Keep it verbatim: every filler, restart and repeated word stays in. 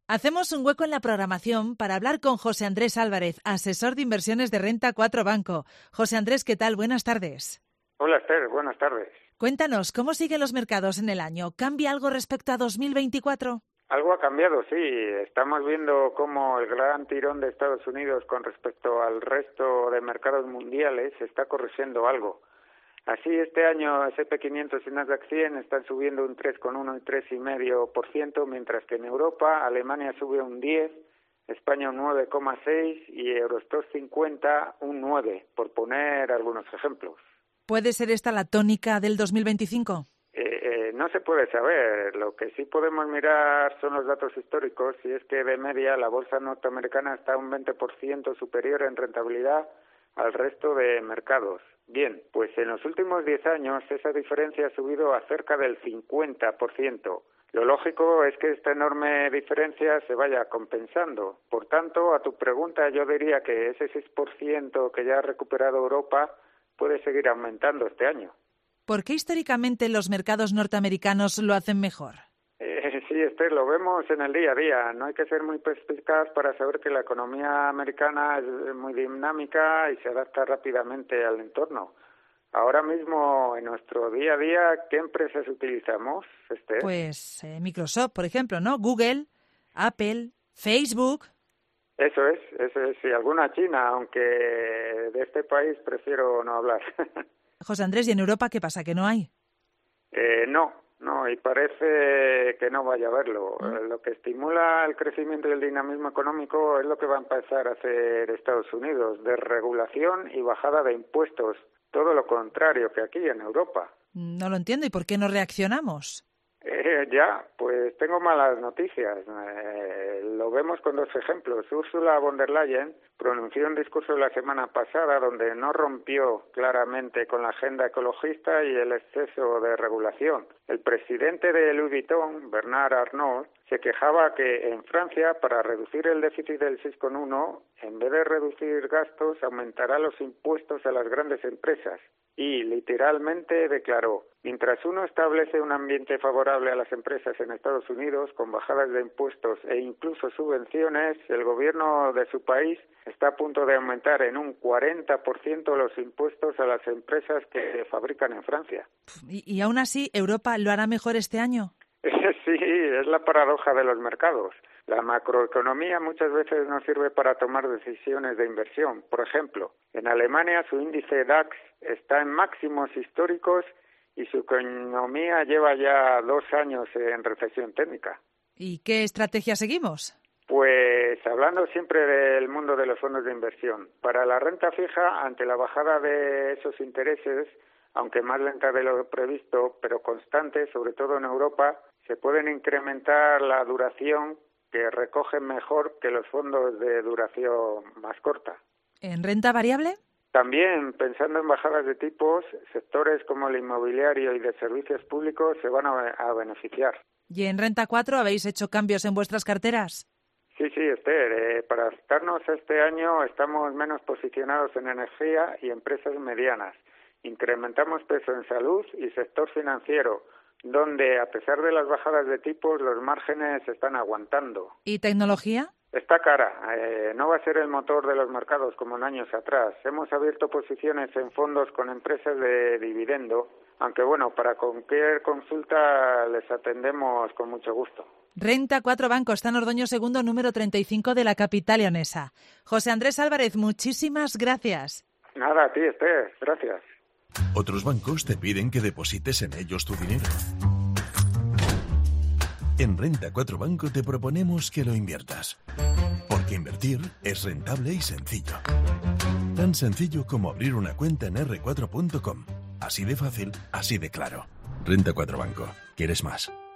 Hacemos un hueco en la programación para hablar con José Andrés Álvarez, asesor de inversiones de Renta cuatro Banco. José Andrés, ¿qué tal? Buenas tardes. Hola Esther, buenas tardes. Cuéntanos, ¿cómo siguen los mercados en el año? ¿Cambia algo respecto a dos mil veinticuatro? Algo ha cambiado, sí. Estamos viendo cómo el gran tirón de Estados Unidos con respecto al resto de mercados mundiales está corrigiendo algo. Así, este año ese ese pe quinientos y Nasdaq cien están subiendo un tres coma uno y tres coma cinco por ciento, mientras que en Europa Alemania sube un diez, España un nueve coma seis y Eurostoxx cincuenta un nueve, por poner algunos ejemplos. ¿Puede ser esta la tónica del dos mil veinticinco? Eh, eh, no se puede saber. Lo que sí podemos mirar son los datos históricos, y es que de media la bolsa norteamericana está un veinte por ciento superior en rentabilidad al resto de mercados. Bien, pues en los últimos diez años esa diferencia ha subido a cerca del cincuenta por ciento. Lo lógico es que esta enorme diferencia se vaya compensando. Por tanto, a tu pregunta yo diría que ese seis por ciento que ya ha recuperado Europa puede seguir aumentando este año. ¿Por qué históricamente los mercados norteamericanos lo hacen mejor? Eh, sí, Esther, lo vemos en el día a día. No hay que ser muy perspicaz para saber que la economía americana es muy dinámica y se adapta rápidamente al entorno. Ahora mismo, en nuestro día a día, ¿qué empresas utilizamos, Esther? Pues eh, Microsoft, por ejemplo, ¿no? Google, Apple, Facebook. Eso es, eso es. Y alguna China, aunque de este país prefiero no hablar. José Andrés, ¿y en Europa qué pasa? ¿Que no hay? Eh, no, no, y parece que no vaya a haberlo. ¿Mm? Lo que estimula el crecimiento y el dinamismo económico es lo que va a empezar a hacer Estados Unidos, desregulación y bajada de impuestos. Todo lo contrario que aquí en Europa. No lo entiendo. ¿Y por qué no reaccionamos? Eh, ya, pues tengo malas noticias. Eh, lo vemos con dos ejemplos. Ursula von der Leyen pronunció un discurso la semana pasada donde no rompió claramente con la agenda ecologista y el exceso de regulación. El presidente de Louis Vuitton, Bernard Arnault, se quejaba que en Francia, para reducir el déficit del seis coma uno, en vez de reducir gastos, aumentará los impuestos a las grandes empresas. Y literalmente declaró: mientras uno establece un ambiente favorable a las empresas en Estados Unidos, con bajadas de impuestos e incluso subvenciones, el gobierno de su país está a punto de aumentar en un cuarenta por ciento los impuestos a las empresas que fabrican en Francia. ¿Y, y aún así Europa lo hará mejor este año? Sí, es la paradoja de los mercados. La macroeconomía muchas veces no sirve para tomar decisiones de inversión. Por ejemplo, en Alemania su índice DAX está en máximos históricos y su economía lleva ya dos años en recesión técnica. ¿Y qué estrategia seguimos? Pues hablando siempre del mundo de los fondos de inversión. Para la renta fija, ante la bajada de esos intereses, aunque más lenta de lo previsto, pero constante, sobre todo en Europa, se pueden incrementar la duración, que recogen mejor que los fondos de duración más corta. ¿En renta variable? También, pensando en bajadas de tipos, sectores como el inmobiliario y de servicios públicos se van a, a beneficiar. ¿Y en Renta cuatro habéis hecho cambios en vuestras carteras? Sí, sí, Esther. Eh, para adaptarnos a este año estamos menos posicionados en energía y empresas medianas. Incrementamos peso en salud y sector financiero, donde, a pesar de las bajadas de tipos, los márgenes se están aguantando. ¿Y tecnología? Está cara. Eh, no va a ser el motor de los mercados como en años atrás. Hemos abierto posiciones en fondos con empresas de dividendo, aunque bueno, para cualquier consulta les atendemos con mucho gusto. Renta cuatro Banco está en Ordoño Segundo, número treinta y cinco de la capital leonesa. José Andrés Álvarez, muchísimas gracias. Nada, a ti, Esther. Gracias. Otros bancos te piden que deposites en ellos tu dinero. En Renta cuatro Banco te proponemos que lo inviertas. Porque invertir es rentable y sencillo. Tan sencillo como abrir una cuenta en erre cuatro punto com. Así de fácil, así de claro. Renta cuatro Banco. ¿Quieres más?